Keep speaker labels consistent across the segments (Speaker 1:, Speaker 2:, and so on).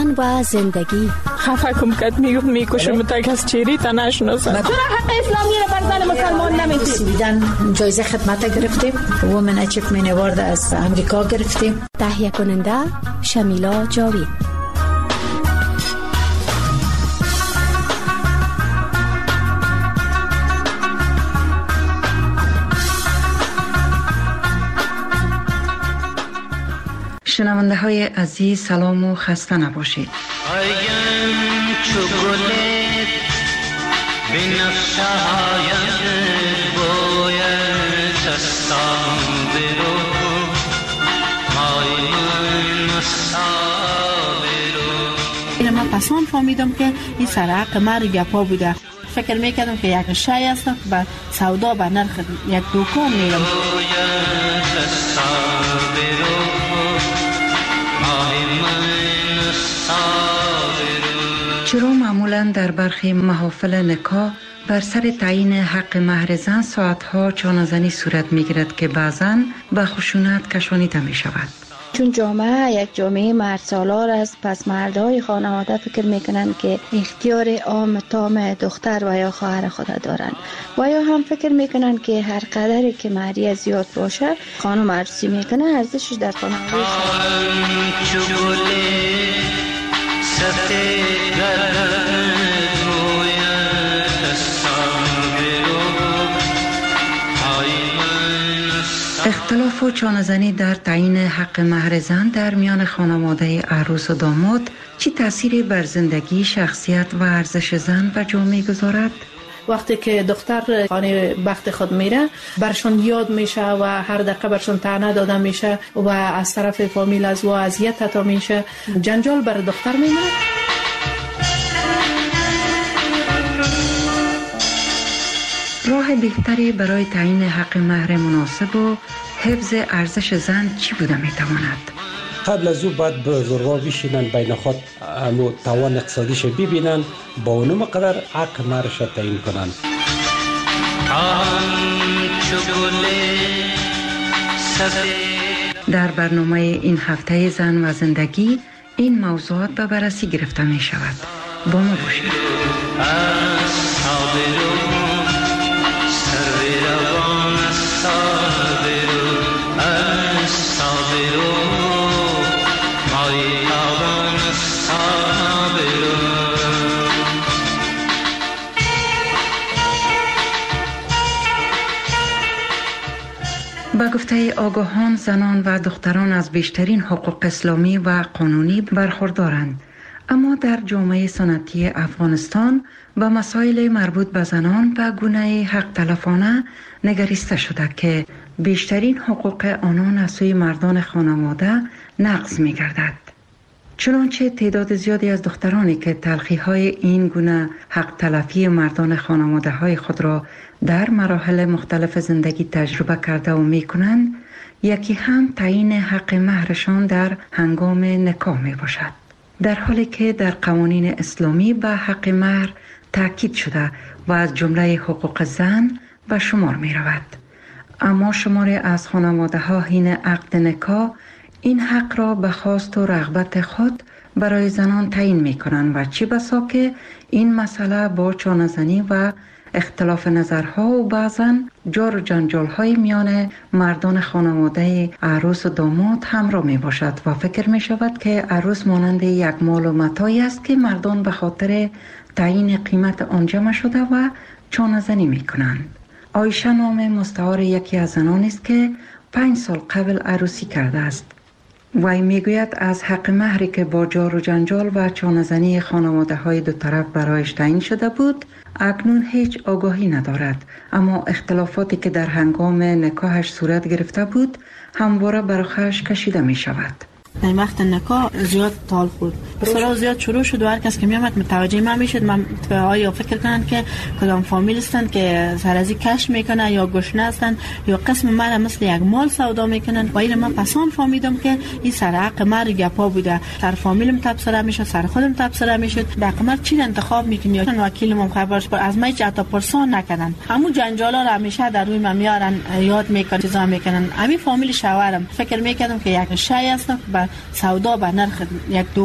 Speaker 1: زن و زندگی.
Speaker 2: خفه کم کد میگفت میکشم تا کس چیری تا نشناسم.
Speaker 3: چرا حق اسلامی رو بر زن مسلمان نمیدی؟
Speaker 4: سویدن جایزه خدمت گرفتیم، وومن اچیومنت اوارد از امریکا گرفتیم.
Speaker 1: تهیه کننده شمیلا جاوید.
Speaker 5: شنونده های عزیز سلام و خسته نباشید.
Speaker 6: من پسان فهمیدم که این سرعق مر گپا بوده. فکر میکردم که یک شی است به سودا به نرخ یک دکان میرم.
Speaker 5: چرا معمولا در برخی محافل نکاح بر سر تعیین حق مهر زن ساعتها چانه‌زنی صورت میگیرد که بعضاً به خشونت کشانیده می شود؟
Speaker 7: چون جامعه یک جامعه مردسالار است، پس مردهای خانواده فکر میکنند که اختیار عام تام دختر و یا خواهر خود دارند و یا هم فکر میکنند که هر قدری که مهریه زیاد باشه خانم عروسی میکنه ارزشش در خانواده
Speaker 5: اختلاف و چانه‌زنی در تعیین حق مهر زن در میان خانواده عروس و داماد چی تأثیری بر زندگی، شخصیت و ارزش زن و جامعه گذارد؟
Speaker 6: وقتی که دختر خانه بخت خود میره برشون یاد میشه و هر دقیقه برشون طعنه داده میشه و از طرف فامیل از و اذیت حتی میشه، جنجال بر دختر میمونه.
Speaker 5: راه بهتری برای تعیین حق مهر مناسب و حفظ ارزش زن چی بوده میتواند؟
Speaker 8: قبل از او باید بزرگا بشینن بین خود توان اقتصادیش ببینن، با اونم قدر حق مهرش تعیین کنن.
Speaker 5: در برنامه این هفته زن و زندگی این موضوعات به بررسی گرفته می شود. با ما باشید. با گفته آگاهان زنان و دختران از بیشترین حقوق اسلامی و قانونی برخوردارند، اما در جامعه سنتی افغانستان به مسائل مربوط به زنان به گونه حق تلفانه نگریسته شده که بیشترین حقوق آنان از سوی مردان خانواده نقض می گردد. چنانچه تعداد زیادی از دخترانی که تلخی‌های این گونه حق تلفی مردان خانواده های خود را در مراحل مختلف زندگی تجربه کرده و می کنند، یکی هم تعیین حق مهرشان در هنگام نکاح می باشد. در حالی که در قوانین اسلامی به حق مهر تاکید شده و از جمله حقوق زن به شمار می رود. اما شماری از خانواده ها حین عقد نکاح این حق را به خواست و رغبت خود برای زنان تعیین می کنند و چه بسا که این مسئله با چانه‌زنی و اختلاف نظرها و بعضاً جار و جنجال های میان مردان خانواده عروس و داماد همراه می باشد و فکر می شود که عروس مانند یک مال و متاعی است که مردان به خاطر تعیین قیمت آن جمع شده و چانه‌زنی می کنند. عایشه نام مستعار یکی از زنان است که 5 سال قبل عروسی کرده است. وی میگوید از حق مهری که با جار و جنجال و چانه‌زنی خانواده های دو طرف برایش تعیین شده بود اکنون هیچ آگاهی ندارد، اما اختلافاتی که در هنگام نکاحش صورت گرفته بود همواره بر خودش کشیده می شود.
Speaker 6: در وقت نکاح زیاد تال خورد، بسیار زیاد شروع شد و هر کس که میامد متوجه من میشد. من آیا فکر کنند که کدام فامیل هستند که سرازی کش میکنه یا گشنه هستند یا قسم من مثل یک مال سودا میکنن و این من پسان فهمیدم که این سر حق مر گپا بوده. سر فامیلم تبصره میشد، سر خودم تبصره میشد. باقی چی انتخاب میکنی یا وکیلم خبرش پر از من حتی پرسان نکردن. همون جنجالا رو همیشه در روی من میارن، یاد میکنن، چیزا میکنن. همین فامیل شوهرم فکر میکردم که یک شی است سودا به نرخ یک دکان می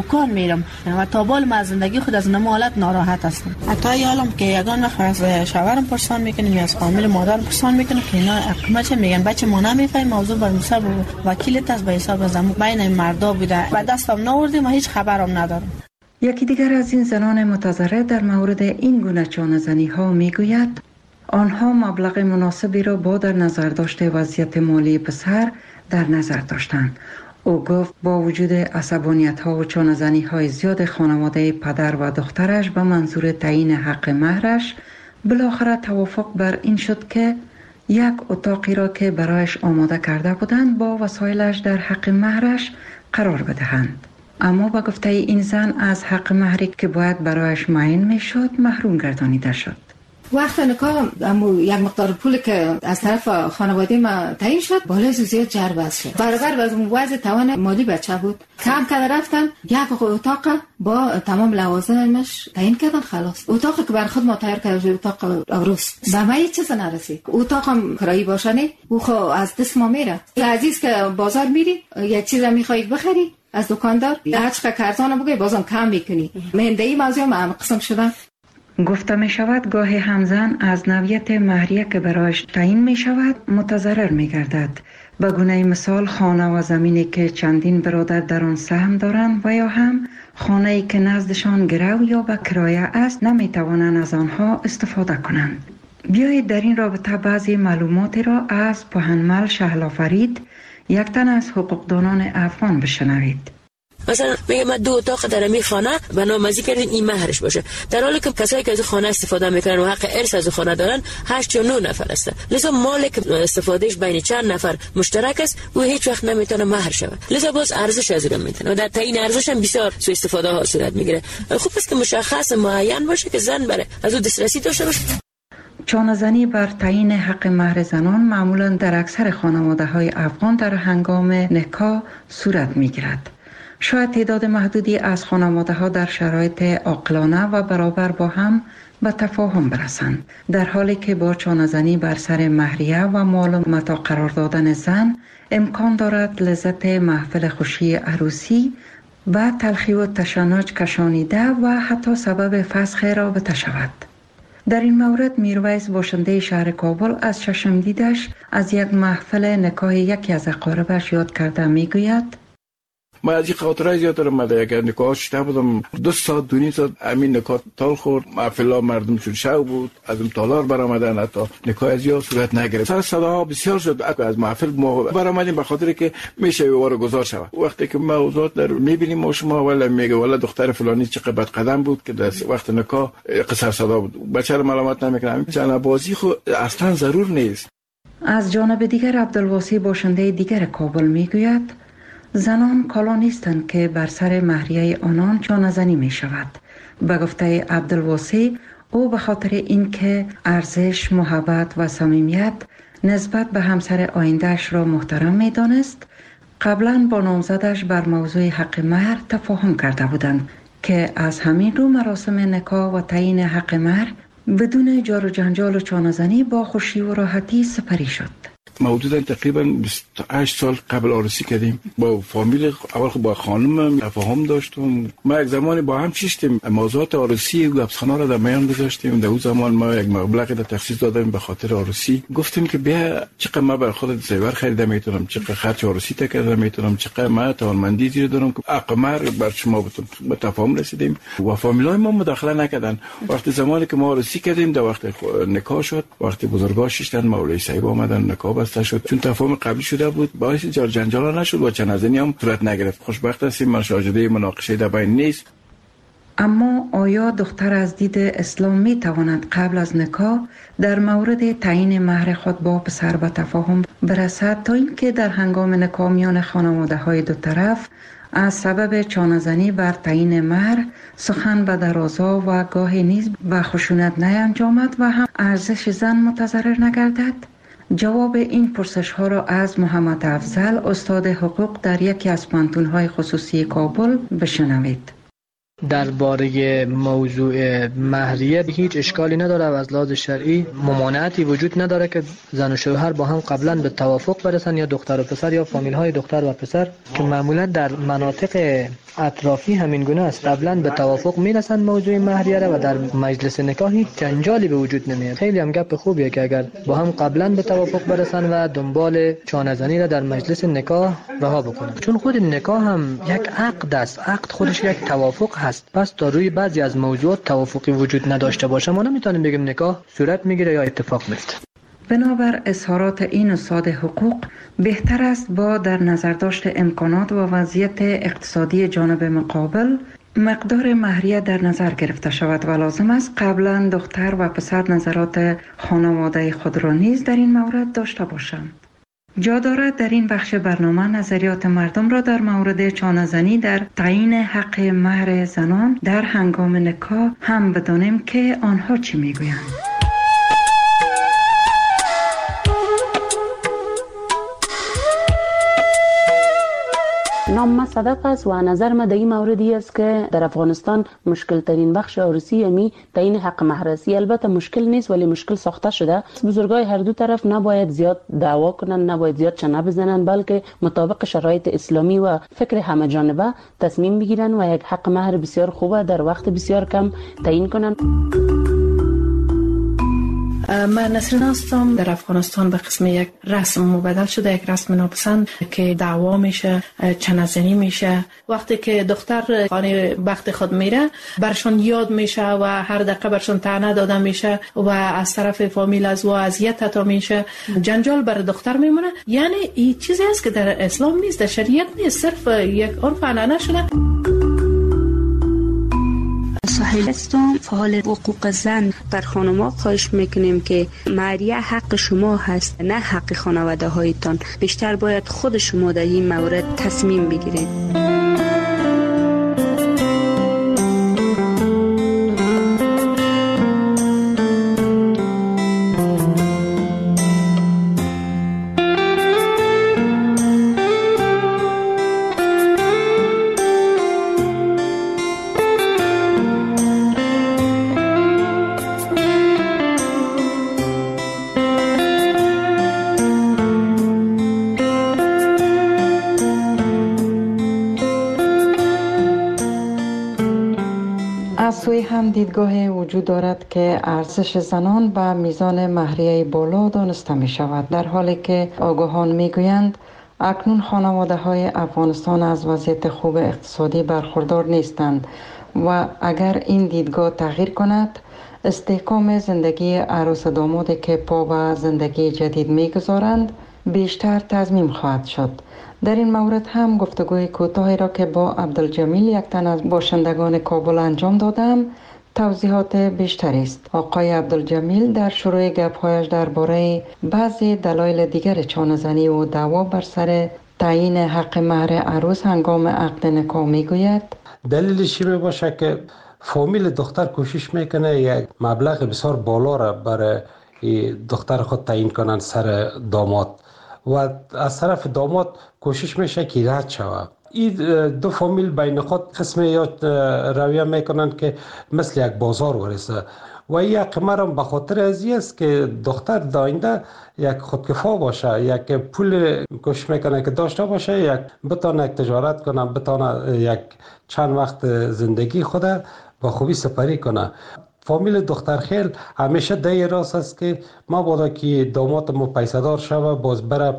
Speaker 6: میرم و تا بال ما از زندگی خود از نمالت ناراحت هستم. حتی یالم که یگان وقت از شوهرم پرسان میکنیم یا از فامیل مادرم پرسان میکنیم که اینا حکومت میگن بچه ما نمیفهمیم موضوع بر حساب وکیلت است، به حساب زمو بین مردا بوده و دستم نوردیم و هیچ خبرم ندارم.
Speaker 5: یکی دیگر از این زنان متضرر در مورد این گونه چانه‌زنی ها میگوید آنها مبلغ مناسبی را با در نظر داشته وضعیت مالی پسر در نظر داشتند. او گفت با وجود عصبانیت ها و چانه‌زنی های زیاد خانواده پدر و دخترش به منظور تعیین حق مهرش بالاخره توافق بر این شد که یک اتاقی را که برایش آماده کرده بودند با وسایلش در حق مهرش قرار بدهند. اما با گفته این زن از حق مهری که باید برایش معین می شد محروم گردانیده شد.
Speaker 9: وقت نکاح یک مقدار پول که از طرف خانواده ما تعیین شد بالای زیاد جربز شد. برابر با وضع توان مالی بچه بود. کم کرده رفتن یک اتاق با تمام لوازمش تعیین کردن. خلاص اتاقی که بر خود ما تیار کرده اتاق عروس به ما هیچ چیز نرسید. اتاق هم کرایی باشنه او خو از دست ما میره. عزیز که بازار میری یک چیز میخوای بخری از دکاندار هر چقدر کارتون بگی بازم کم میکنی. مهندهی موضوع ما قسم شدن.
Speaker 5: گفته می شود گاهی همزن از نوعیت مهریه که برایش تعیین می شود متضرر می گردد. به گونه مثال خانه و زمینی که چندین برادر در آن سهم دارند و یا هم خانه‌ای که نزدشان گرو یا به کرایه است نمی توانند از آنها استفاده کنند. بیایید در این رابطه بعضی معلوماتی را از پوهنمل شهلا فرید یک تن از حقوقدانان افغان بشنوید.
Speaker 10: مثلا میگه من 2 اتاق در این خانه به نامزی کردین این مهرش باشه، در حالی که کسایی که از خانه استفاده میکنن و حق ارث از خانه دارن 8 یا 9 نفر هستن. لذا مالک استفادهش بین چند نفر مشترک است و هیچ وقت نمیتونه مهر شود. لذا باز ارزش از اون میتونه و در تعیین ارزش هم بسیار سوء استفاده ها صورت میگیره. خوب است که مشخص معین باشه که زن بره از اون دسترسی داشته باشه.
Speaker 5: چانه‌زنی بر تعیین حق مهر زنان معمولا در اکثر خانواده‌های افغان در هنگام نکاح صورت میگیرد. شاید تعداد محدودی از خانواده‌ها در شرایط عاقلانه و برابر با هم به تفاهم برسند، در حالی که با چانه‌زنی بر سر مهریه و مال و متاع قرار دادن زن امکان دارد لذت محفل خوشی عروسی و تلخی و تشنج کشانیده و حتی سبب فسخ رابطه شود. در این مورد میرویس باشنده شهر کابل از چشم دیدش از یک محفل نکاح یکی از اقاربش یاد کرده میگوید
Speaker 11: ما از این خاطره زیاد دارم. من یک نکاح شده بودم 2 ساعت 2 ساعت همین نکاح تال خورد. محفل مردم شد شو بود از اون تالار برآمدن حتی نکاح از یا صورت نگرفت. سر صداها بسیار شد از محفل ما برآمدیم به خاطر که میشه وار گذار شود. وقتی که موضوع در میبینیم ما شما ولا میگه ولا دختر فلانی چقدر بد قدم بود که در وقت نکاح قصر صدا بود. بچه رو ملامت نمیکنم. چنه بازی خو اصلا ضرور نیست.
Speaker 5: از جانب دیگر عبدالواسی باشنده دیگر کابل میگوید زنان کالا نیستند که بر سر مهریه آنان چانه‌زنی می شود. به گفته عبدالواسی او به خاطر اینکه ارزش، محبت و صمیمیت نسبت به همسر آینده‌اش را محترم می دانست قبلا با نامزدش بر موضوع حق مهر تفاهم کرده بودند که از همین رو مراسم نکاح و تعیین حق مهر بدون جار و جنجال و چانه‌زنی با خوشی و راحتی سپری شد.
Speaker 11: حدودا تقریبا 28 سال قبل عروسی کردیم با فامیل. اول با خانم تفاهم داشتم. ما یک زمانی با هم چیشتیم موضوعات عروسی و گپسخانا را در میان گذاشتیم. در اون زمان ما یک مبلغی را تخصیص دادیم به خاطر عروسی. گفتیم که بیا چقدر ما برای خودت زیور خریده میتونم، چقدر خرج عروسی تکرده میتونم، چقدر ما توانمندی زیر دارم که حق مهر بر شما بتون. به تفاهم رسیدیم و فامیلای ما مداخله نکردن. وقتی زمانی که ما عروسی کردیم در وقت نکاح شد، وقتی بزرگا شیشتن مولوی صاحب آمدن نکاح شد. چون تفاهم قبلی شده بود باعث جار جنجال نشد و چنازنی هم صورت نگرفت. خوشبخت هستیم من شاهده مناقشه در بین نیست.
Speaker 5: اما آیا دختر از دید اسلام می تواند قبل از نکاح در مورد تعیین مهر خود با پسر به تفاهم برسد تا اینکه در هنگام نکاح میان خانواده های دو طرف از سبب چانه‌زنی بر تعیین مهر سخن به درازا و گاهی نیز به خشونت نینجامد و هم ارزش زن متضرر نگردد؟ جواب این پرسش ها را از محمد افضل استاد حقوق در یکی از پانتون‌های خصوصی کابل بشنوید.
Speaker 12: درباره موضوع مهریه هیچ اشکالی نداره و از لحاظ شرعی ممانعتی وجود نداره که زن و شوهر با هم قبلا به توافق برسن، یا دختر و پسر یا فامیل های دختر و پسر که معمولا در مناطق اطرافی همین گونه است. قبلا به توافق میرسند موضوع مهریه را و در مجلس نکاح هیچ جنجالی به وجود نمیاد. خیلی هم گپ خوبیه که اگر با هم قبلا به توافق برسن و دنبال چانه‌زنی را در مجلس نکاح رها بکنن، چون خود نکاح هم یک عقد است. عقد خودش یک توافق هست. پس تا روی بعضی از موضوعات توافقی وجود نداشته باشه ما نمیتونیم بگیم نکاح صورت میگیره یا اتفاق میفته.
Speaker 5: بنابر اظهارات این استاد حقوق بهتر است با در نظر داشت امکانات و وضعیت اقتصادی جانب مقابل مقدار مهریه در نظر گرفته شود و لازم است قبلا دختر و پسر نظرات خانواده خود را نیز در این مورد داشته باشند. جا دارد در این بخش برنامه نظریات مردم را در مورد چانه‌زنی در تعیین حق مهر زنان در هنگام نکاح هم بدانیم که آنها چی میگویند.
Speaker 13: نام ما صدق است و نظر ما در این موردی است که در افغانستان مشکل ترین بخش عروسی یعنی تعیین حق مهر است. البته مشکل نیست ولی مشکل ساخته شده. بزرگای هر دو طرف نباید زیاد دعوا کنند، نباید زیاد چنه بزنند، بلکه مطابق شرایط اسلامی و فکر همه جانبه تصمیم بگیرند و یک حق مهر بسیار خوبه در وقت بسیار کم تعیین کنند.
Speaker 6: من نسرین هستم. در افغانستان به قسم یک رسم مبدل شده، یک رسم ناپسند که دعوا میشه، چنه‌زنی میشه. وقتی که دختر خانه بخت خود میره برشون یاد میشه و هر دقیقه برشون طعنه داده میشه و از طرف فامیل از و اذیت تا میشه، جنجال بر دختر میمونه. یعنی این چیزی است که در اسلام نیست، در شریعت نیست، صرف یک عرف عنعنه شده.
Speaker 14: سهیل هستم، فعال حقوق زن. بر خانم‌ها خواهش میکنیم که مهریه حق شما هست، نه حق خانواده هایتان. بیشتر باید خود شما در این مورد تصمیم بگیرید.
Speaker 5: سوی هم دیدگاه وجود دارد که ارزش زنان به میزان مهریه بالا دانسته می شود، در حالی که آگاهان می گویند اکنون خانواده های افغانستان از وضعیت خوب اقتصادی برخوردار نیستند و اگر این دیدگاه تغییر کند استحکام زندگی عروس دامادی که پا به زندگی جدید می گذارند بیشتر تضمین خواهد شد. در این مورد هم گفتگوی کوتاهی را که با عبدالجمیل یک تن از باشندگان کابل انجام دادم توضیحات بیشتری است. آقای عبدالجمیل در شروع گپ‌هایش درباره بعضی دلایل دیگر چانه‌زنی و دعوا بر سر تعیین حق مهر عروس هنگام عقد نکاح میگوید
Speaker 8: دلیلش می باشه که فامیل دختر کوشش میکنه یک مبلغ بسیار بالا را برای دختر خود تعیین کنن سر داماد و از طرف داماد کوشش میشه که رد شود. این دو فامیل بین خود قسم یا رویه میکنن که مثل یک بازار ورسه و یک قمر هم به خاطر ازی است که دختر داینده یک خودکفا باشه، یک پول کوشش میکنه که داشته باشه، یک بتانه یک تجارت کنه، بتانه یک چند وقت زندگی خود با خوبی سپری کنه. فامیل دختر خیل همیشه ده راست است که ما بادا که داماد ما پیسدار شوه باز بره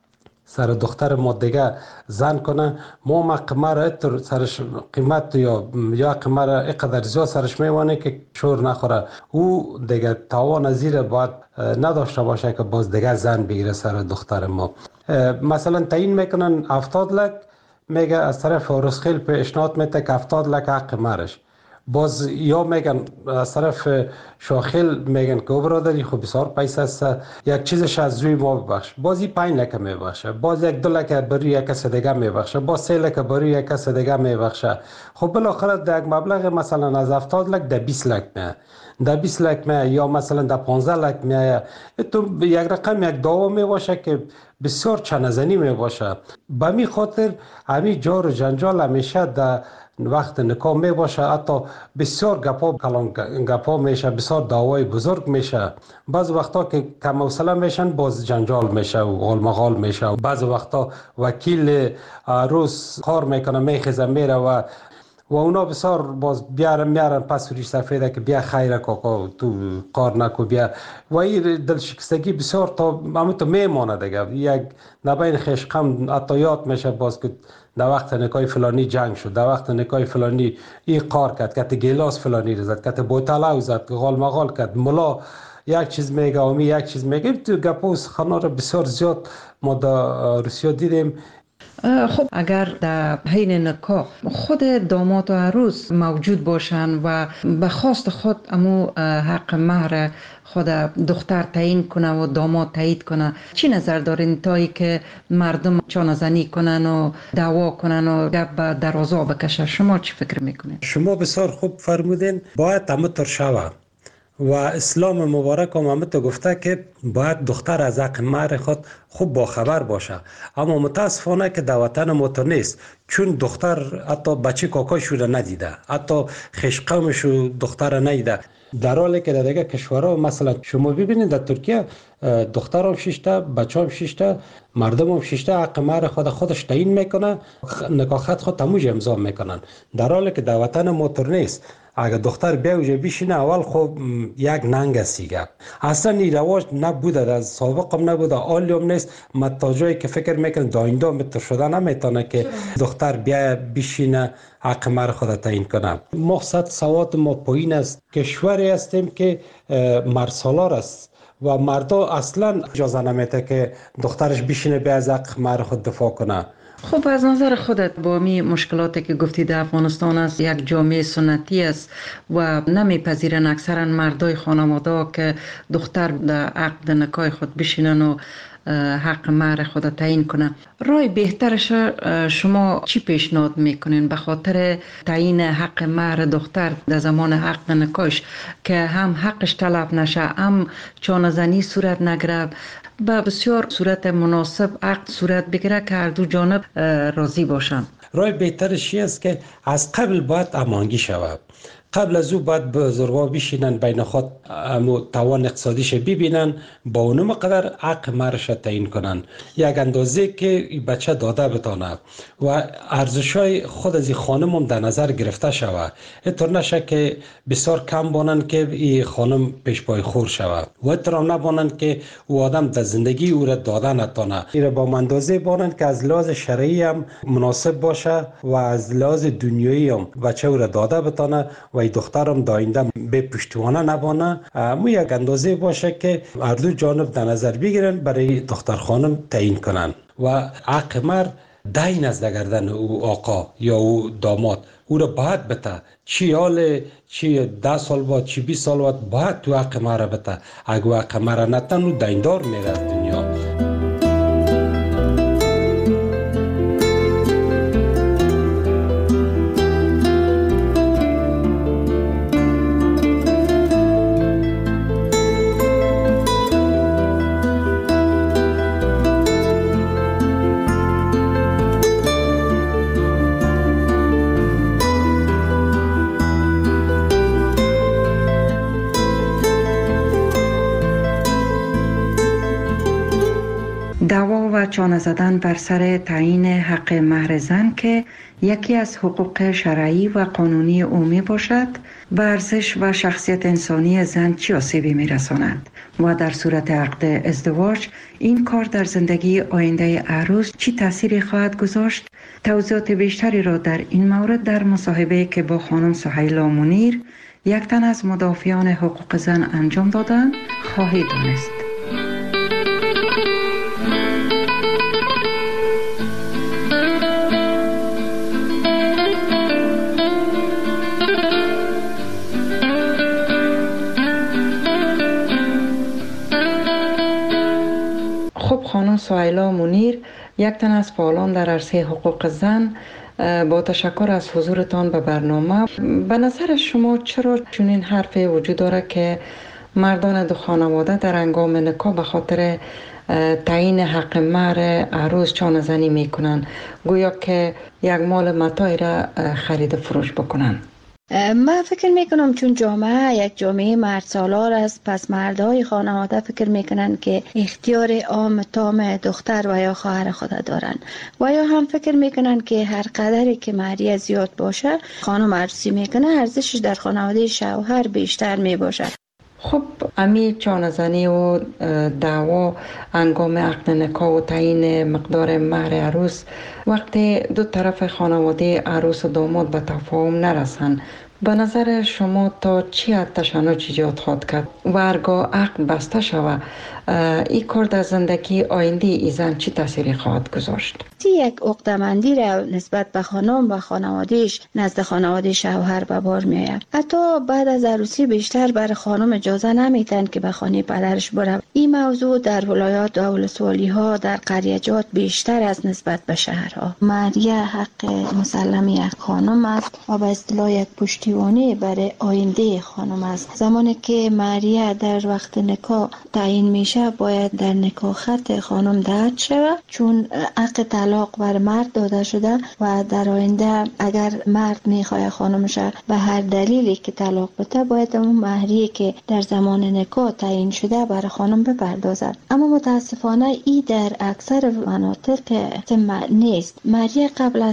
Speaker 8: سر دختر ما دیگه زن کنه، ما قمر اتر سرش قیمت یا قمر اقدر زیاد سرش میوانه که شور نخوره، او دیگه تاوان زیر باید نداشته باشه که باز دیگه زن بگیره سر دختر ما. مثلا تعیین میکنن 70 لک، میگه از طرف رسخیل پیشنهاد میده که 70 لک حق مرش، باز یا میگن از طرف شاخیل میگن که برادری خب بسیار پیسه است، یک چیزش از روی ما ببخش، بازی 5 لک میبخشه، باز یک 2 لک بروی یک کس دیگه میبخشه، باز 3 لک بروی یک کس دیگه میبخشه. خب بالاخره در یک مبلغ مثلا از 70 لک در 20 لک میه، در 20 لک میه یا مثلا در 15 لک میه. تو یک رقم یک دعوا میباشه که بسیار چنزنی میباشه. به می خاطر همین جار و جنجال همیشه در وقت نکاح می باشه، حتی بسیار گپا میشه، بسیار دعوای بزرگ میشه. بعض وقتا که کم حوصله میشن باز جنجال میشه و غالمغال میشه. و بعض وقتا وکیل عروس کار میکنه میخیزه میره و اونا بسیار باز میارن پس ریش سفیده که بیا خیره کاکا تو کار نکو بیا، و این دلشکستگی بسیار تا همونطور میمانه دیگه. یک نبین خشقم حتی یاد میشه باز که در وقت نکای فلانی جنگ شد، در وقت نکای فلانی این کار کرد، کت گیلاس فلانی رزد، کت بوتلاو زد، غال مغال کرد، ملا یک چیز میگه امی یک چیز میگه. تو گپوس خانا رو بسیار زیاد ما در روسیه دیدیم.
Speaker 5: خب اگر در حین نکاح خود داماد و عروس موجود باشن و به خواست خود امو حق مهر خود دختر تعیین کنه و داماد تایید کنه، چی نظر دارین تایی که مردم چانه‌زنی کنن و دعوا کنن و گپ به درازا بکشه؟ شما چی فکر میکنین؟
Speaker 8: شما بسیار خوب فرمودین. باید همونطور شوه و اسلام مبارک هم همونطور گفته که باید دختر از حق مهر خود خوب باخبر باشه. اما متاسفانه که در وطن ما تو نیست، چون دختر حتی بچه کاکاشو رو ندیده، حتی خشقمشو دختر ندیده، در حالی که در دیگه کشورها مثلا شما ببینید در ترکیه دختر هم 6 تا، بچه هم 6 تا، مردم هم 6 تا حق مهر خودش تعیین میکنه، نکاح خط خود تموج امضا میکنن، در حالی که در وطن ما تو نیست. اگر دختر بیا اوجه بشینه اول خب یک ننگ است دیگه. اصلا این رواج نبوده، از سابق هم نبوده، حالی هم نیست. ما تا جایی که فکر میکنم داینده متر شده نمیتونه که دختر بیا بشینه حق مهر خود تعیین کنه. مقصد سواد ما پایین است. کشوری هستیم که مرسالار است و مردا اصلا اجازه نمیده که دخترش بشینه بیا از حق مهر خود دفاع کنه.
Speaker 5: خب از نظر خودت با می مشکلاتی که گفتی در افغانستان است، یک جامعه سنتی است و نمیپذیرن اکثرا مردای خانواده که دختر در عقد نکاح خود بشینن و حق مهر خود تعیین کنن. رای بهترش شما چی پیشنهاد میکنین به خاطر تعیین حق مهر دختر در زمان حق نکاحش که هم حقش طلب نشه، هم چانه‌زنی صورت نگیره، به بسیار صورت مناسب عقد صورت بگیره که هر دو جانب راضی باشن؟ رای
Speaker 8: بهترش است که از قبل باید امانگی شود. قبل از او باید بزرگا بشینن بین خود توان اقتصادیش ببینن، با اونم قدر حق مهرش تعیین کنن، یک اندازه که بچه داده بتانه و ارزشای خود از این خانم هم در نظر گرفته شود. اینطور نشه که بسیار کم بانن که این خانم پیش پای خور شود و اینطور هم نبانن که او آدم در زندگی او را داده نتانه. این را با اندازه بانن که از لحاظ شرعی هم مناسب باشه و از لحاظ دنیایی هم بچه او را داده بتانه و دخترم داینده به پشتوانه نبانه. مو یک اندازه باشه که هر دو جانب در نظر بگیرن برای دختر خانم تعیین کنن و حق مهر دین از گردن او آقا یا او داماد او را باید بته، چی حال چی 10 سال بعد چی 20 سال بعد باید تو حق مهر بته. اگه حق مهر نتن او دیندار میره از دنیا.
Speaker 5: دعوا و چانه زدن بر سر تعیین حق مهر زن که یکی از حقوق شرعی و قانونی عمومی باشد، به ارزش و شخصیت انسانی زن چه آسیبی می‌رساند و در صورت عقد ازدواج این کار در زندگی آینده عروس چه تأثیری خواهد گذاشت؟ توضیحات بیشتری را در این مورد در مصاحبه که با خانم سهیلا منیر، یک تن از مدافعان حقوق زن انجام دادند خواهید دانست. خانم سهیلا منیر، یک تن از فعالان در عرصه حقوق زن، با تشکر از حضورتان به برنامه. به نظر شما چرا چنین حرفی وجود داره که مردان دو خانواده در هنگام نکاح به خاطر تعیین حق مهر عروس چانه زنی میکنن، گویا که یک مال متاعی را خرید فروش بکنن.
Speaker 7: من فکر میکنم چون جامعه یک جامعه مرد سالار است، پس مردهای خانواده فکر میکنن که اختیار عام تام دختر و یا خواهر خود دارن و یا هم فکر میکنن که هر قدری که مهریه زیاد باشه خانم عروسی میکنه ارزشش در خانواده شوهر بیشتر میباشد.
Speaker 5: خب امی چانه‌زنی و دعوا انگام عقد نکاح و تعیین مقدار مهر عروس وقتی دو طرف خانواده عروس و داماد به تفاهم نرسن، به نظر شما تا چی تشنج ایجاد خواهد کرد و هرگاه عقد بسته شود این کار در زندگی آینده ای زن چی تاثیری خواهد گذاشت؟
Speaker 7: یک عقده‌مندی را نسبت به خانم و خانوادهش نزد خانواده شوهر به بار میآید. حتی بعد از عروسی بیشتر بر خانم اجازه نمیدن که به خانه پدرش بره. این موضوع در ولایات و ولسوالی ها در قریه‌جات بیشتر از نسبت به شهرها. مهریه حق مسلم یک خانم است و به اصطلاح یک پشتیبانی برای آینده خانم است. زمانی که مهریه در وقت نکاح تعیین میشه باید در نکاح خط خانم دهد شود، چون حق طلاق بر مرد داده شده و در آینده اگر مرد میخواد خانمش به هر دلیلی که طلاق بده باید اون مهریه که در زمان نکاح تعیین شده برای خانم بپردازد. اما متاسفانه این در اکثر مناطق نیست. مهریه قبل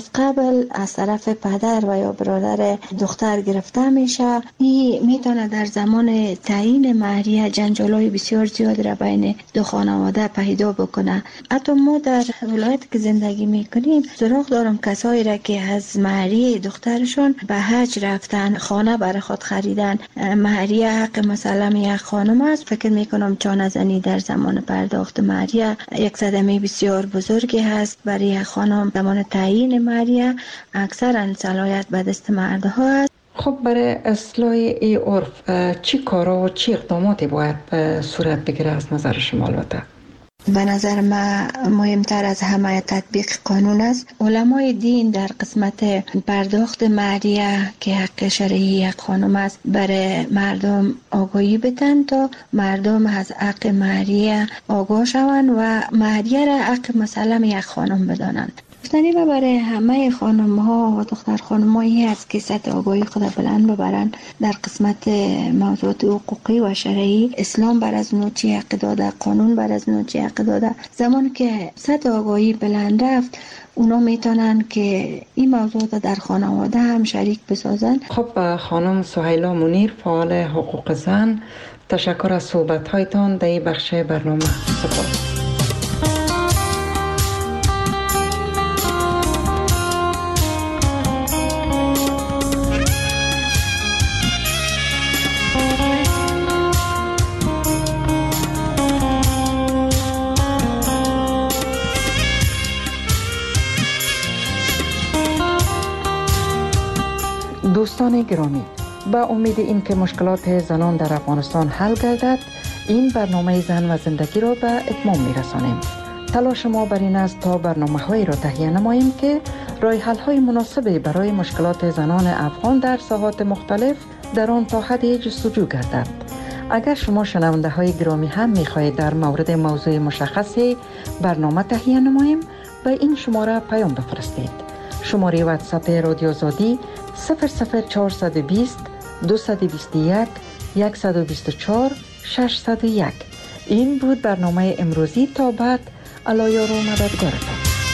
Speaker 7: از طرف پدر و یا برادر دختر گرفته میشه. این میتونه در زمان تعیین مهریه جنجالای بسیار زیاد را بین دو خانواده پیدا بکنه. حتی ما در ولایت که زندگی میکنیم سراغ دارم کسایی را که از مهریه دخترشون به حج رفتن، خانه برای خود خریدن. مهریه حق مسلم یک خانم است. فکر میکنم چانه‌زنی در زمان پرداخت مهریه یک صدمه بسیار بزرگی هست برای یک خانم. زمان تعیین مهریه اکثرا صلاحیت به دست مردها است.
Speaker 5: خب برای اصلاح این عرف چی کارا و چی اقداماتی باید صورت بگیره از نظر شما؟ البته
Speaker 7: به نظر من مهمتر از همه تطبیق قانون است. علمای دین در قسمت پرداخت مهریه که حق شرعی یک خانم است برای مردم آگاهی بدن تا مردم از حق مهریه آگاه شوند و مهریه را حق مسلم یک خانم بدانند. گفتنی و برای همه خانم ها و دختر خانم هایی است که سطح آگاهی خود بلند ببرند در قسمت موضوعات حقوقی و شرعی. اسلام بر از نوچی حق داده، قانون بر از نوچی حق داده. زمان که سطح آگاهی بلند رفت اونا میتونن که این موضوعات در خانواده هم شریک بسازن.
Speaker 5: خب خانم سهیلا منیر، فعال حقوق زن، تشکر از صحبت هایتان در این بخش برنامه. سپاس. دوستان گرامی، با امید این که مشکلات زنان در افغانستان حل گردد این برنامه زن و زندگی را به اتمام می‌رسانیم. تلاش ما بر این است تا برنامه‌هایی را تهیه نماییم که راه حل‌های مناسبی برای مشکلات زنان افغان در ساحات مختلف در آن تا حدی جستجو گردد. اگر شما شنونده های گرامی هم می‌خواهید در مورد موضوع مشخصی برنامه تهیه نماییم به این شماره پیام بفرستید. شماره واتساپ رادیو آزادی 00420 221 124 601. این بود برنامه امروزی. تا بعد، الله یار و مددگارتان.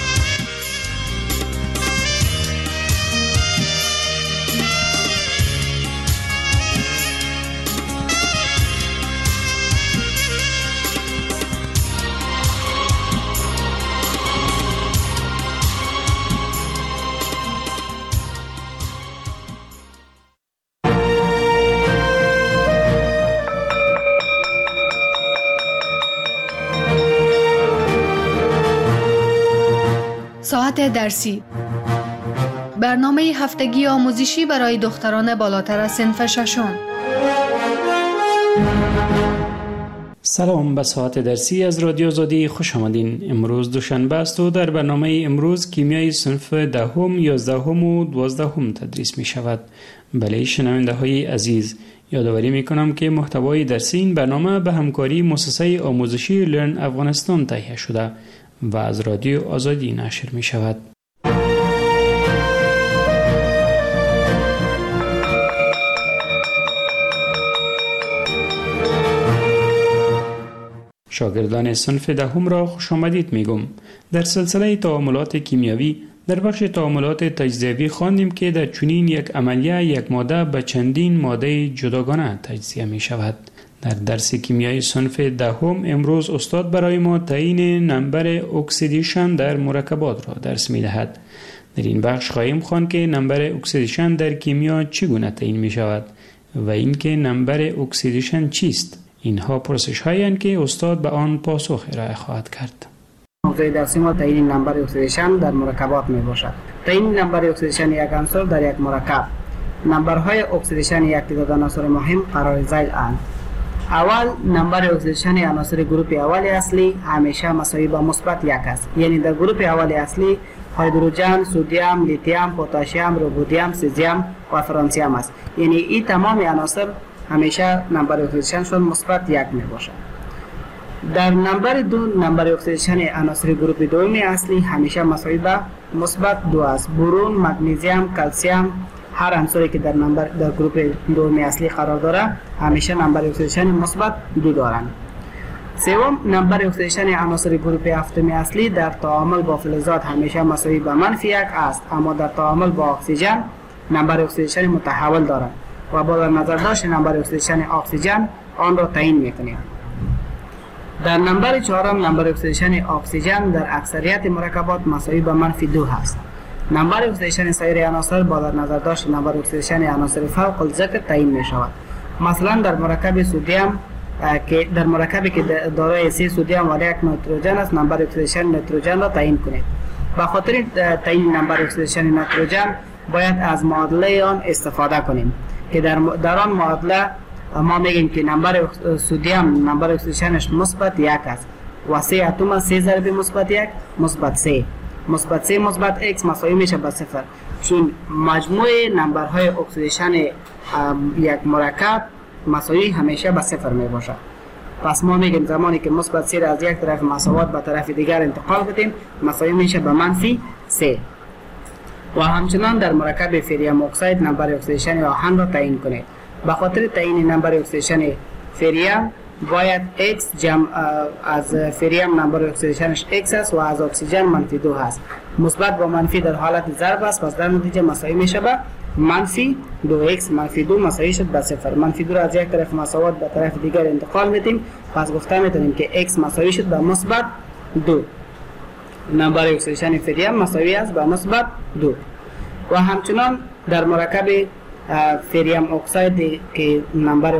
Speaker 15: ساعت درسی، برنامه هفتگی آموزشی برای دختران بالاتر از صنف ششم.
Speaker 16: سلام، به ساعت درسی از رادیو آزادی خوش آمدین. امروز دوشنبه است و در برنامه امروز کیمیای صنف 10، 11 و 12 تدریس می شود. بله شنونده های عزیز، یادآوری میکنم که محتوای درسی این برنامه به همکاری مؤسسه آموزشی لرن افغانستان تهیه شده و از رادیو آزادی نشر می شود. شاگردان صنف دهم را خوش آمدید میگم. در سلسله تعاملات کیمیایی در بخش تعاملات تجزیوی خواندیم که در چنین یک عملیه یک ماده به چندین ماده جداگانه تجزیه می شود. در درس کیمیای صنف دهم امروز استاد برای ما تعیین نمبر اکسیدیشن در مرکبات را درس می دهد. در این بخش خواهیم خواند که نمبر اکسیدیشن در کیمیا چگونه تعیین می شود و اینکه نمبر اکسیدیشن چیست. اینها پرسش هایی که استاد به آن پاسخ ارائه خواهد کرد.
Speaker 17: موضوع درسی ما تعیین نمبر اکسیدیشن در مرکبات می باشد. تعیین نمبر اکسیدیشن یک عنصر در یک مرکب. نمبرهای اکسیدیشن یک تعداد عناصر مهم قرار ذیل اند. اول نمبر اکسیدیشن عناصر گروپ اول اصلی همیشه مساوی با مثبت 1 است. یعنی در گروپ اول اصلی هیدروژن، سدیم، لیتیوم، پتاسیم، رودیم، سزیم و فرانسیم است. یعنی این تمام عناصر همیشه نمبر اکسیدیشنشون مثبت 1 می باشد. در نمبر 2 نمبر اکسیدیشن عناصر گروپ دوم اصلی همیشه مساوی با مثبت 2 است. برون، مگنیزیم، کلسیم، هر عنصری که در گروپ دوم اصلی قرار داره همیشه نمبر اکسیدیشن مثبت 2 دارند. سوم نمبر اکسیدیشن عناصر گروپ هفتم اصلی در تعامل با فلزات همیشه مساوی با -1 است، اما در تعامل با اکسیژن نمبر اکسیدیشن متحول دارد و با در نظر داشت نمبر اکسیدیشن اکسیژن آن را تعیین می‌کنیم. در نمبر 4 نمبر اکسیدیشن اکسیژن در اکثریت مرکبات مساوی با -2 است. نمبر اکسیدیشن سایر عناصر با در نظر داشت نمبر اکسیدیشن عناصر فوق الذکر تعیین می شود. مثلا در مرکب سدیم که دارای 3 سدیم و 1 نیتروژن است، نمبر اکسیدیشن نیتروژن را تعیین کنید. به خاطر تعیین نمبر اکسیدیشن نیتروژن باید از معادله آن استفاده کنیم که در آن معادله ما میگیم که نمبر سدیم نمبر اکسیدیشنش مثبت 1 است و 3 اتم 3 ضرب مثبت 1 مثبت 3 مثبت 3 مثبت x مساوی میشه با 0. چون مجموع نمبرهای اکسیدیشن یک مرکب مساوی همیشه با 0 می باشد. پس ما میگیم زمانی که مثبت 3 را از یک طرف مساوات به طرف دیگر انتقال بدیم مساوی میشه با -3. و همچنان در مرکب فریم اکساید نمبر اکسیدیشن آهن را تعیین کنید. به خاطر تعیین نمبر اکسیدیشن فریم باید x جمع از فریم نمبر اکسیدیشنش x است و از اکسیژن -2 است. مثبت با منفی در حالت ضرب است، پس در نتیجه مساوی میشه به -2x -2 مساوی شد به 0. -2 را از یک طرف مساوات به طرف دیگر انتقال میدیم، پس گفته میتونیم که x مساوی شد به -2. نمبر اکسیدیشن فریم مساوی است به -2. و همچنان در مرکب فریم اکساید که نمبر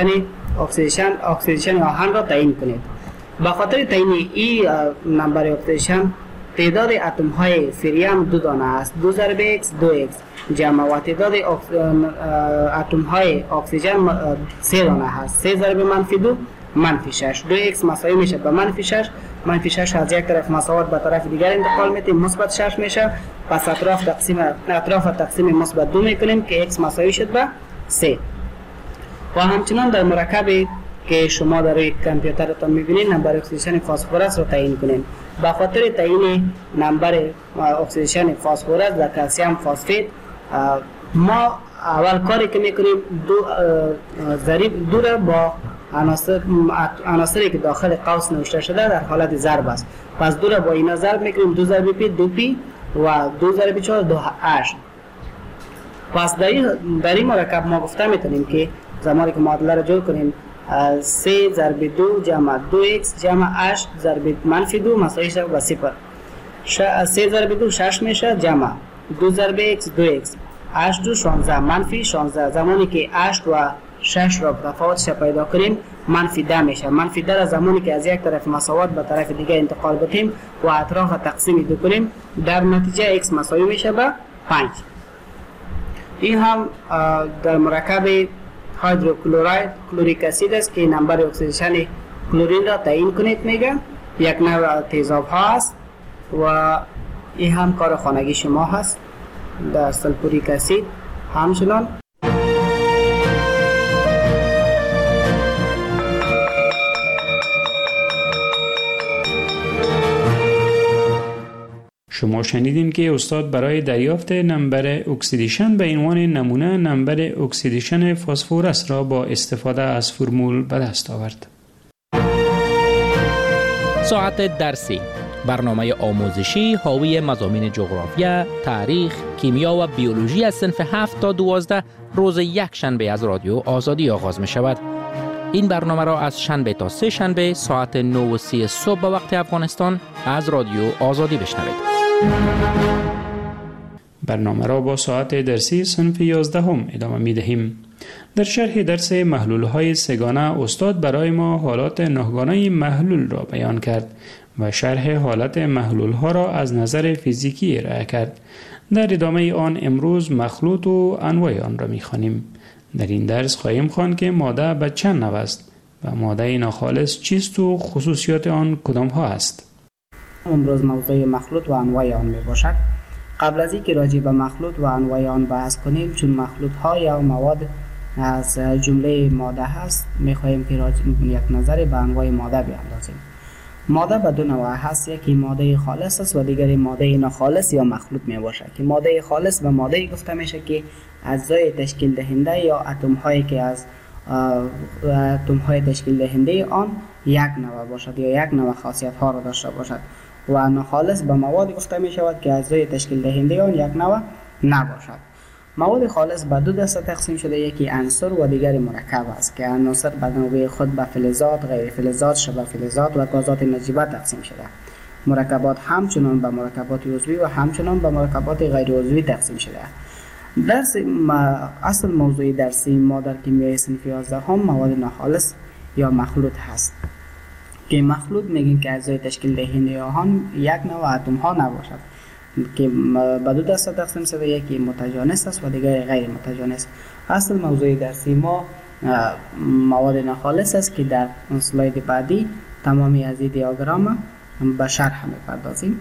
Speaker 17: اکسیدیشن آهن را تعیین کنید. به خاطر تعیین این نمبر اکسیدیشن تعداد اتم های فریم 2 دانه است. 2 ضرب x 2x جمع و تعداد اتم های اکسیژن 3 دانه است. 3 ضرب -2 -6. 2x مساوی میشه به -6. -6 از یک طرف مساوات به طرف دیگر انتقال میدیم مثبت 6 میشه. پس اطراف تقسیم مثبت 2 میکنیم که x مساوی شد به 3. و همچنان در مرکبی که شما در روی کامپیوترتان میبینید نمبر اکسیدیشن فسفرس را تعیین کنید. به خاطر تعیین نمبر اکسیدیشن فسفرس در کلسیم فسفید ما اول کاری که میکنیم دو را با عناصری که داخل قوس نوشته شده در حالت ضرب است. پس 2 را با اینا ضرب میکنیم. 2 ضرب پی 2p و 2 ضرب 4 2h. پس در این مرکب ما گفته میتونیم که زمانی که معادله را جور کنیم 3 ضرب 2 جمع 2x جمع h ضرب -2 مساوی شد با 0. 3 ضرب 2 6 میشه جمع 2 ضرب x 2x h 2 16 -16. زمانی که h و 6 را تفاوتش پیدا کنیم -10 میشه. -10 را زمانی که از یک طرف مساوات به طرف دیگه انتقال بدیم و اطراف تقسیم 2 کنیم در نتیجه x مساوی میشه به 5. این هم در مرکب هیدروکلوراید کلوریک اسید است که نمبر اکسیدیشن کلورین را تعیین کنید میگه. یک نوع تیزاب ها است و این هم کار خانگی شما هست. در سلفوریک اسید همچنان
Speaker 16: شما شنیدین که استاد برای دریافت نمبر اکسیدیشن به عنوان نمونه نمبر اکسیدیشن فسفرس را با استفاده از فرمول به دست آورد.
Speaker 18: ساعت درسی، برنامه آموزشی حاوی مضامین جغرافیا، تاریخ، کیمیا و بیولوژی از صنف 7 تا 12 روز یک شنبه از رادیو آزادی آغاز می شود. این برنامه را از شنبه تا سه شنبه ساعت 9:30 صبح به وقت افغانستان از رادیو آزادی بشنوید.
Speaker 16: برنامه را با ساعت درسی صنف 11 ادامه می دهیم. در شرح درس محلول‌های سه‌گانه استاد برای ما حالات نه‌گانه محلول را بیان کرد و شرح حالت محلول‌ها را از نظر فیزیکی ارائه کرد. در ادامه آن امروز مخلوط و انواع آن را می‌خوانیم. در این درس خواهیم خواند که ماده به چند نوع است و ماده ناخالص چیست و خصوصیات آن کدام ها است.
Speaker 17: امروز موضوع مخلوط و انواع آن می باشد. قبل از اینکه راجع به مخلوط و انواع آن بحث کنیم، چون مخلوط ها یا مواد از جمله ماده هست، می خواهیم که یک نظر به انواع ماده بیاندازیم. ماده به دو نوع هست، یکی ماده خالص است و دیگری ماده ناخالص یا مخلوط می باشد. که ماده خالص به ماده گفته میشه که اجزای تشکیل دهنده یا اتم هایی که از اتم های تشکیل دهنده آن یک نوع باشد یا یک نوع خاصیت ها را داشته باشد. و ناخالص به مواد گفته می شود که اجزای تشکیل دهنده آن یک نوع نباشد. مواد خالص به دو دسته تقسیم شده، یکی عنصر و دیگری مرکب است که عناصر به نوبه خود به فلزات، غیر فلزات، شبه فلزات و گازات نجیبه تقسیم شده. مرکبات همچنان به مرکبات عضوی و همچنان به مرکبات غیر عضوی تقسیم شده. درس اصل موضوع درسی ما در کیمیای صنف 11 هم مواد ناخالص یا مخلوط هست که مخلوط میگیم که اجزای تشکیل دهنده آن یک نوع اتم ها نباشد که به دو دسته تقسیم شده، یکی متجانس است و دیگری غیر متجانس. اصل موضوع درسی ما مواد ناخالص است که در اسلاید بعدی تمامی از این دیاگرام به شرح می‌پردازیم.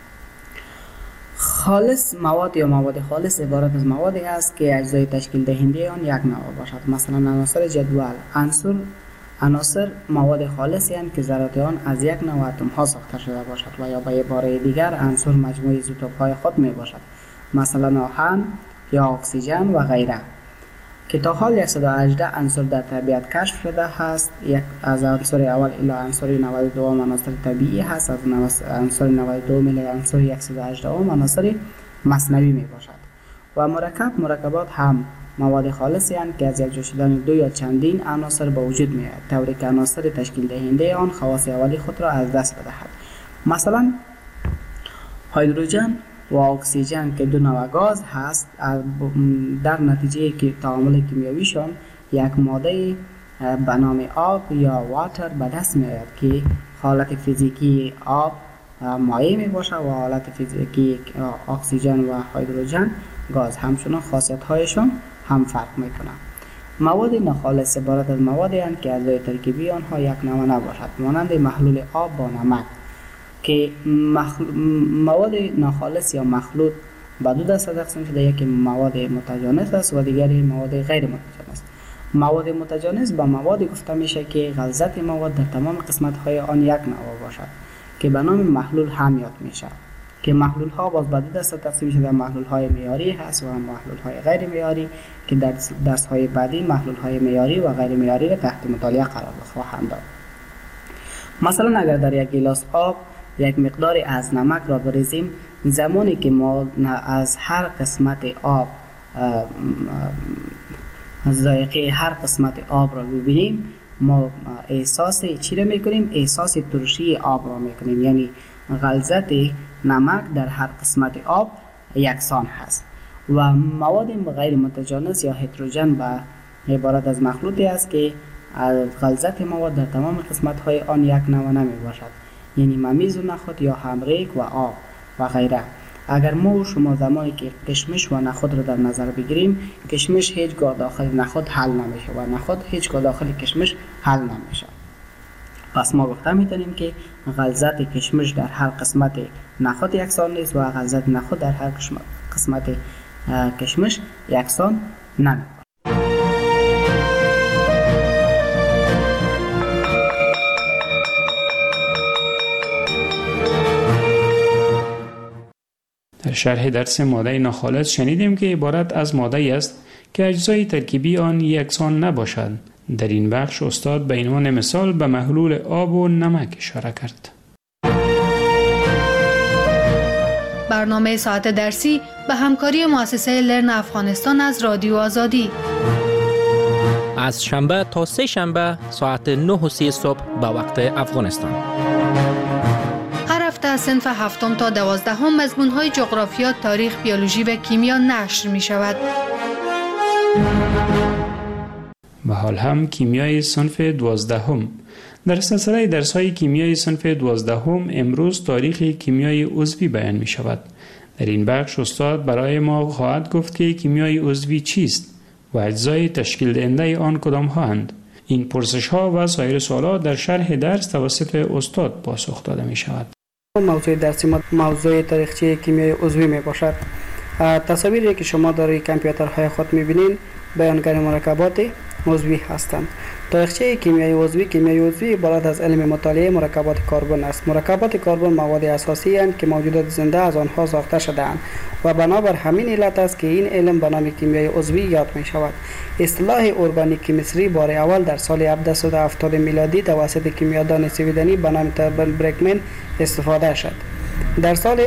Speaker 17: خالص مواد یا مواد خالص عبارت از موادی است که اجزای تشکیل دهنده آن یک نوع باشد. مثلا عناصر جدول، عناصر مواد خالصی هستند که ذرات آن از یک نوع اتم ها ساخته شده باشد و یا به عباره دیگر عنصر مجموعه ایزوتوپ های خود می باشد، مثلا آهن یا اکسیژن و غیره، که تا حال 118 عنصر در طبیعت کشف شده است. یک از عنصر اول الی عنصر 92 عناصر طبیعی هست، از عنصر 92 الی عنصر 118 عناصر مصنوعی می باشد. و مرکبات هم مواد خالصی هستند که از یک جا شدن دو یا چندین عناصر به وجود می آید، طوری که عناصر تشکیل دهنده آن خواص اولی خود را از دست بدهد. مثلا هیدروژن و اکسیژن که دو نوع گاز هست، در نتیجه که تعامل کیمیاییشان یک ماده به نام آب یا واتر به دست می آید که حالت فیزیکی آب مایع می باشد و حالت فیزیکی اکسیژن و هیدروژن گاز. همچنان خاصیت هایشان هم فرق می کنند. مواد ناخالص عبارت از موادی هستند که اجزای ترکیبی آنها یک نوع نباشد، مانند محلول آب با نمک. که مواد ناخالص یا مخلوط به دو دسته تقسیم شده، یکی مواد متجانس است و دیگری مواد غیر متجانس. مواد متجانس به مواد گفته میشه که غلظت مواد در تمام قسمت های آن یک نوع باشد که به نام محلول هم یاد میشه. که محلول ها باز به دو دسته تقسیم شده، محلول های معیاری هست و محلول های غیر معیاری که در درس های بعدی محلول های معیاری و غیر معیاری را تحت مطالعه قرار خواهند داد. مثلا اگر در یک گیلاس آب یک مقداری از نمک را بریزیم، زمانی که ما از هر قسمت آب ذائقه هر قسمت آب را ببینیم، ما احساس چی را میکنیم؟ احساس ترشی آب را میکنیم، یعنی غلظت نمک در هر قسمت آب یکسان هست. و مواد غیر متجانس یا هتروژن به عبارت از مخلوطی است که غلظت مواد در تمام قسمت های آن یک نوع نمی باشد، یعنی ممیز و نخود یا همریک و آب و غیره. اگر ما و شما زمانی که کشمش و نخود را در نظر بگیریم، کشمش هیچگاه داخل نخود حل نمیشه و نخود هیچگاه داخل کشمش حل نمیشه. پس ما گفته میتونیم که غلظت کشمش در هر قسمت نخود یکسان نیست و غلظت نخود در هر قسمت کشمش یکسان نمیشه.
Speaker 16: در شرح درس ماده ناخالص شنیدیم که عبارت از ماده است که اجزای ترکیبی آن یکسان نباشد. در این بخش استاد به عنوان مثال به محلول آب و نمک اشاره کرد.
Speaker 15: برنامه ساعت درسی به همکاری مؤسسه لرن افغانستان از رادیو آزادی
Speaker 18: از شنبه تا سه شنبه ساعت 9:30 صبح به وقت افغانستان.
Speaker 15: هر هفته از صنف 7 تا 12 مضمون‌های جغرافیا، تاریخ، بیولوژی و کیمیا نشر می شود.
Speaker 16: به حال هم کیمیای صنف 12 در سلسله درس‌های کیمیای صنف 12 امروز تاریخ کیمیای عضوی بیان می شود. در این بخش استاد برای ما خواهد گفت که کیمیای عضوی چیست و اجزای تشکیل دهنده آن کدام هستند. این پرسش ها و سایر سوالات در شرح درس توسط استاد پاسخ داده می شود.
Speaker 17: موضوع درسی موضوع تاریخچه کیمیای عضوی می باشد. تصاویری که شما در کامپیوترهای خود می بینید بیانگر مرکبات عضوی هستند. تاریخچه کیمیای عضوی عبارت از علم مطالعه مرکبات کربن است. مرکبات کربن مواد اساسی اند که موجودات زنده از آنها ساخته شده‌اند و بنابر همین علت است که این علم به نام کیمیای عضوی یاد می شود. اصطلاح ارگانیک کیمستری بار اول در سال 1770 میلادی توسط کیمیادان سویدنی به نام برکمن استفاده شد. در سال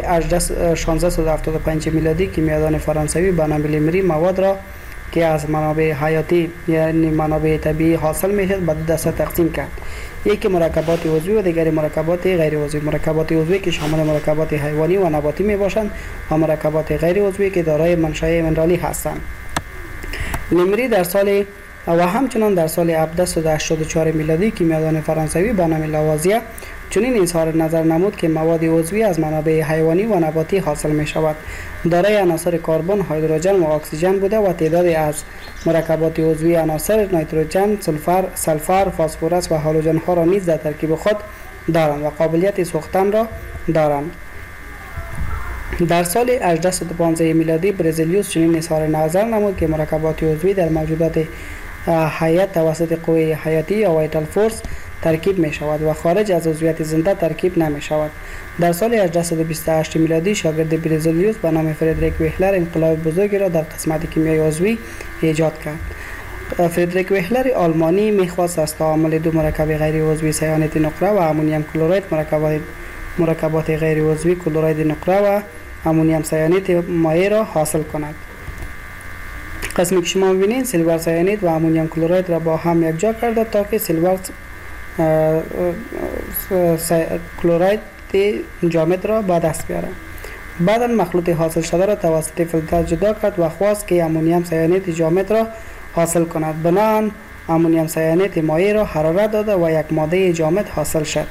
Speaker 17: 1675 میلادی کیمیادان فرانسوی به نام لیمری مواد را که از منابع حیاتی یعنی منابع طبیعی حاصل میشد به دو دسته تقسیم کرد. یکی مرکبات عضوی و دیگری مرکبات غیر عضوی. مرکبات عضوی که شامل مرکبات حیوانی و نباتی می باشند و مرکبات غیر عضوی که دارای منشأ منرالی هستند. لیمری در سال و همچنان در سال 1784 میلادی کیمیادان فرانسوی به نام لاوازیه چنین اظهار نظر نمود که مواد عضوی از منابع حیوانی و نباتی حاصل می شود. دارای عناصر کربن، هیدروژن و اکسیژن بوده و تعدادی از مرکبات عضوی عناصر نیتروژن، سلفر، فسفرس و هالوژن ها را نیز در ترکیب خود دارند و قابلیت سوختن را دارند. در سال 1815 میلادی برزیلیوس چنین اظهار نظر نمود که مرکبات عضوی در موجودات حیات توسط قوه حیاتی یا وایتال فورس ترکیب می شود و خارج از عضویت زنده ترکیب نمی شود. در سال 1828 میلادی شاگرد برزیلیوس به نام فردریک ویهلر انقلاب بزرگی را در قسمت کیمیای عضوی ایجاد کرد. فردریک ویهلر آلمانی می‌خواست از تعامل دو مرکب غیر عضوی سیانت نقره و امونیم کلراید مرکبات غیر عضوی کلراید نقره و امونیم سیانت مایع را حاصل کند. قسمی که شما می‌بینید سیلور سیانید و امونیم کلراید را با هم یکجا کرده تا که سیلور کلراید جامد را به دست بیاره. بعدا مخلوط حاصل شده را توسط فیلتر جدا کرد و خواست که امونیم سیانید جامد را حاصل کند. بنابراین امونیم سیانید مایع را حرارت داده و یک ماده جامد حاصل شد.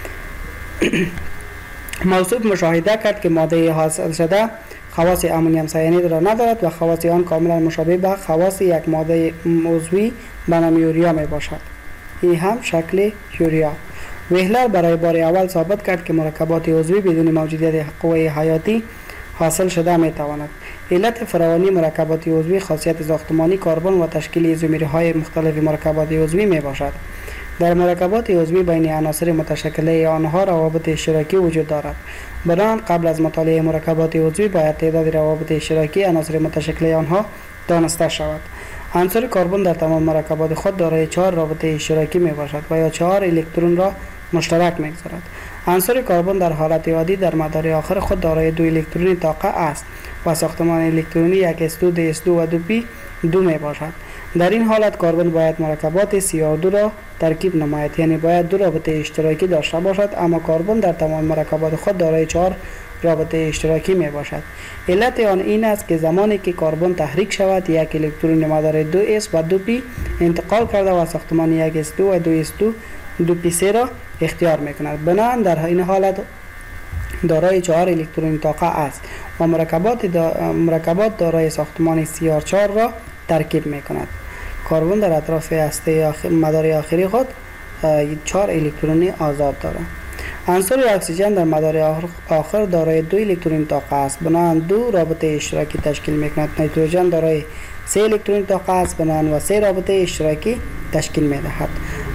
Speaker 17: موصوف مشاهده کرد که ماده حاصل شده خواص امونیم سیانید را ندارد و خواص آن کاملا مشابه به خواص یک ماده عضوی به نام یوریا می باشد. این هم شکل یوریا. ویهلر برای بار اول ثابت کرد که مرکبات عضوی بدون موجودیت قوه حیاتی حاصل شده می تواند. علت فراوانی مرکبات عضوی خاصیت ساختمانی کربن و تشکیل ایزومرهای مختلف مرکبات عضوی می باشد. در مرکبات عضوی بین عناصر متشکله آنها روابط اشتراکی وجود دارد. بنابراین قبل از مطالعه مرکبات عضوی باید تعداد روابط اشتراکی عناصر متشکله آنها دانسته شود. عنصر کربن در تمام مرکبات خود دارای 4 رابطه اشتراکی می باشد و یا 4 الکترون را مشترک می‌گذارد. عنصر کربن در حالت عادی در مدار آخر خود دارای 2 الکترونی طاقه است و ساختمان الکترونی 1s2 2s2 و 2p2 می باشد. در این حالت کربن باید مرکبات CR2 را ترکیب نماید، یعنی باید 2 رابطه اشتراکی داشته باشد، اما کربن در تمام مرکبات خود دارای 4 رابطه اشتراکی می باشد. علت آن این است که زمانی که کربن تحریک شود یک الکترون مدار 2s و 2p انتقال کرده و ساختمان 1s2 و 2s2 2p3 را اختیار می کند. بنابراین در این حالت دارای 4 الکترون طاقه است و مرکبات دارای ساختمان CR4 را ترکیب می کند. کربن در اطراف هسته مدار آخری خود 4 الکترونی آزاد دارد. عنصر اکسیژن در مدار آخر دارای 2 الکترون طاقه است، بنابراین 2 رابطه اشتراکی تشکیل می کند. نیتروژن دارای 3 الکترون طاقه است، بنابراین و 3 رابطه اشتراکی تشکیل می دهد.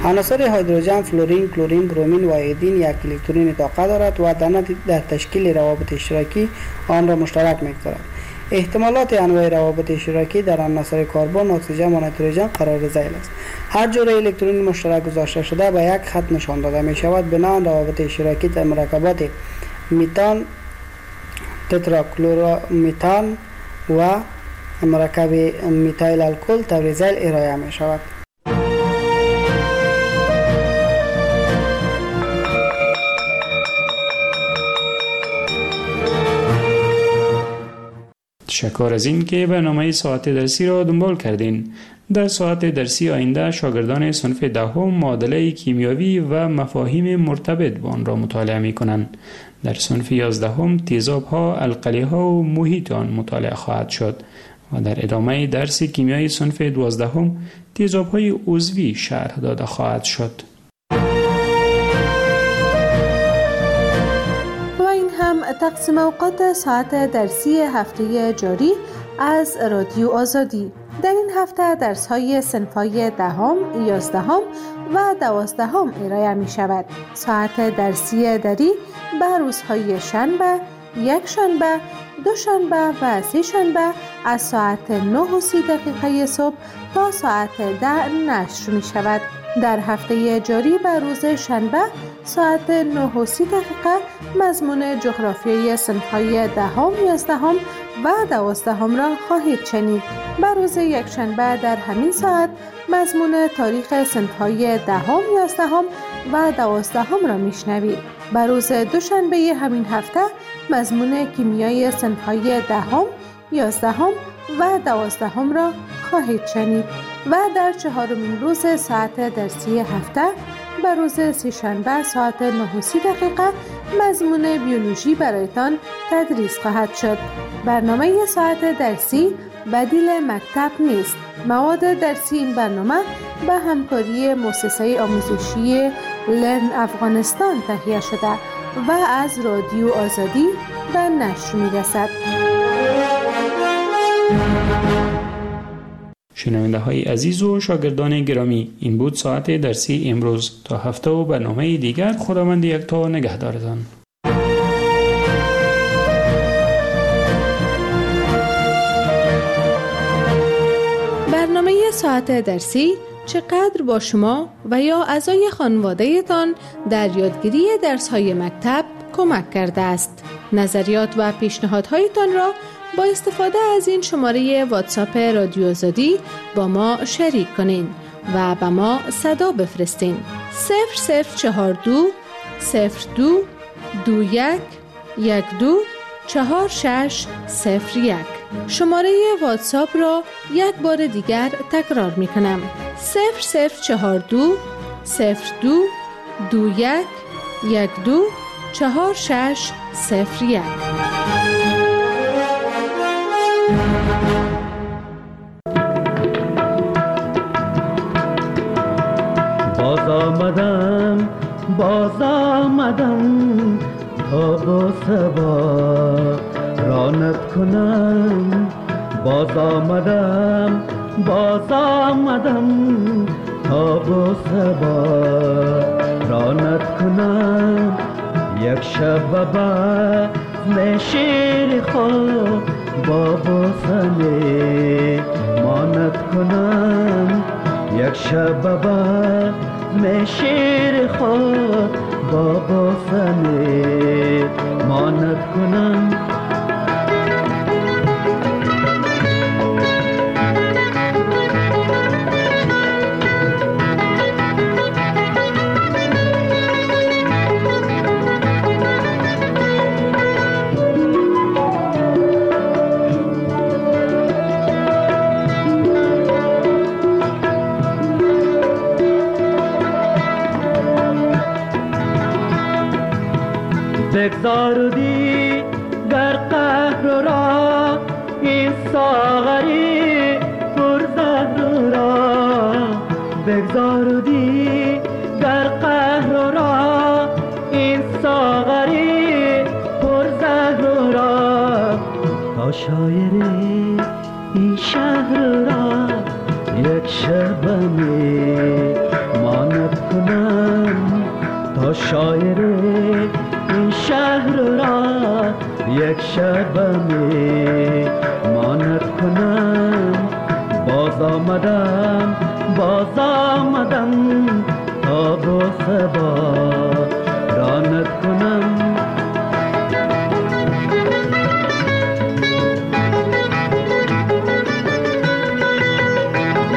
Speaker 17: عناصر هیدروژن، فلورین، کلورین، برومین و ایودین یک الکترون طاقت دارد و در تشکیل روابط اشتراکی آن را مشترک می‌گذارد. احتمالات انواع روابط اشتراکی در عناصر کربن، اکسیژن و نیتروژن قرار ذیل است. هر جور الکترون مشترک گذاشته شده به یک خط نشان داده می شود. بنابراین روابط اشتراکی در مرکبات میتان، تتراکلورمیتان و مرکب میتایل الکل طور ذیل ارائه می شود.
Speaker 16: تشکر از این که برنامه ساعت درسی را دنبال کردین. در ساعت درسی آینده شاگردان صنف دهم معادله کیمیاوی و مفاهیم مرتبط با آن را مطالعه می کنند. در صنف 11 تیزاب‌ها، القلی‌ها و محیط آن مطالعه خواهد شد و در ادامه درس کیمیای صنف 12 تیزاب‌های عضوی شرح داده خواهد شد.
Speaker 15: تقسیم اوقات ساعت درسی هفته جاری از رادیو آزادی. در این هفته درس‌های صنف‌های 10ام، 11ام و 12ام ارائه می شود. ساعت درسی دری به روزهای شنبه، یک شنبه، دو شنبه و سه شنبه از ساعت 9:30 صبح تا ساعت 10 نشر می شود. در هفته جاری به روز شنبه ساعت 9:30 مضمون جغرافیای صنف‌های 10ام، 11ام و 12ام را خواهید شنید. به روز یکشنبه در همین ساعت مضمون تاریخ صنف‌های 10ام، 11ام و 12ام را میشنوید. به روز دوشنبه همین هفته مضمون کیمیای صنف‌های 10ام، 11ام و 12ام را خواهید شنید و در چهارمین روز ساعت درسی هفته به روز سه‌شنبه ساعت 9:30 مضمون بیولوژی برایتان تدریس خواهد شد. برنامه ساعت درسی بدیل مکتب نیست. مواد درسی این برنامه به همکاری مؤسسه آموزشی لرن افغانستان تهیه شده و از رادیو آزادی به نشر می‌رسد.
Speaker 16: شنونده های عزیز و شاگردان گرامی، این بود ساعت درسی امروز. تا هفته و برنامه دیگر خداوند یکتا نگهدارتان.
Speaker 15: برنامه ساعت درسی چقدر با شما و یا اعضای خانواده تان در یادگیری درس‌های مکتب کمک کرده است. نظریات و پیشنهادهایتان را با استفاده از این شماره واتساپ رادیو آزادی با ما شریک کنین و به ما صدا بفرستین. 0042 02 21 12 4601. شماره واتساپ را یک بار دیگر تکرار می کنم. 0042 02 21 12 4601.
Speaker 19: باز آمدم تا با سبا رانت کنم. باز آمدم تا با سبا رانت کنم. یک شب بزم شیر خود با بوسنه مانت کنم. یک شب بزم شیر خود با بوسنه مانت کنم. بگذاردی در قهر را این ساغری پرزهر را. بگذاردی در قهر را این ساغری پرزهر را. تا شاعر این شهر را یک شبنه ماند شاعر این شهر را یک شب می ماند کنم. باز آمدم تا با سبا